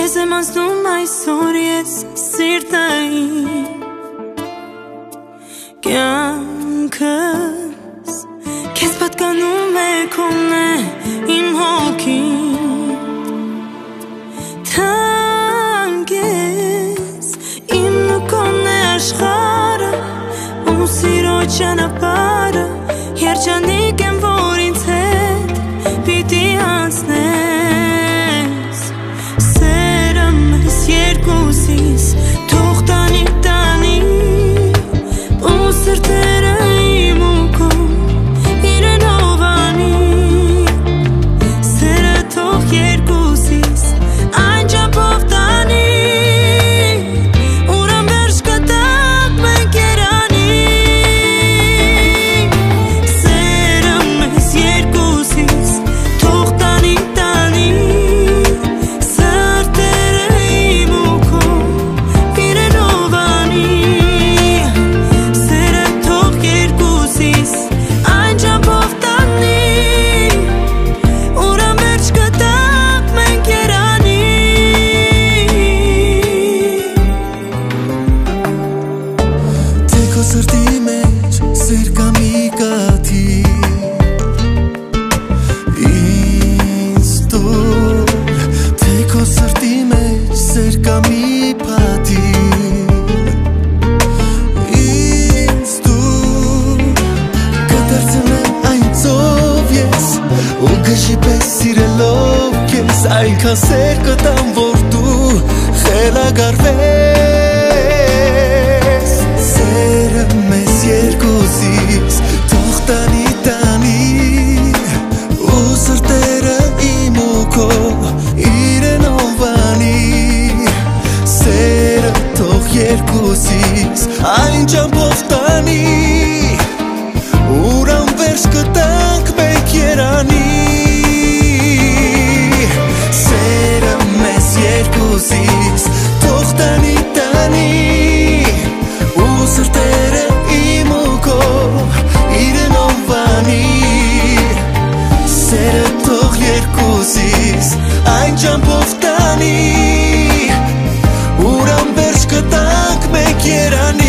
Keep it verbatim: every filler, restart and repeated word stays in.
Ես եմ անցնում այսօր ես սիրտային կյանքս Քեզ պատկանում է քոնն է իմ հոգին Թանկ ես իմ ու քոնն է աշխարհը ու սիրո ճանապարհը Երջանիկ եմ որ ինձ հետ պիտի անցնես Սերը մեզ երկուսիս թող տանի տանի ու սրտերը իմ ու քո իրենով անի Սերը թող երկուսիս այն ճամփով տանի ուր անվերջ կտակ մենք երանի Սերը մեզ երկուսիս թող տանի տանի սրտերը իմ ու քո իրենով անի Սերը թող երկուսիս այն ճամփով տանի ուր անվերջ կտակ մենք երանի Թե քո սրտի մեջ սեր կա մի կաթի Ինձ տուր Թե քո սրտի մեջ սեր կա մի փաթի Ինձ տուր Կդարձնեմ այն ծով ես ու գժի պես սիրելով քեզ Այնքան սեր կտամ որ դու խելագարվես Սերը մեզ երկուսիս թող տանի տանի ու սրտերը իմ ու քո իրենով անի Սերը թող երկուսիս այն ճամփով տանի ուր անվերջ կտանք մենք երանի Սերը մեզ երկուսիս թող տանի տանի ու սրտերը իմ ու քո իրենով անի Սերը թող երկուսիս այն ճամփով տանի ուր անվերջ կտանք մենք երանի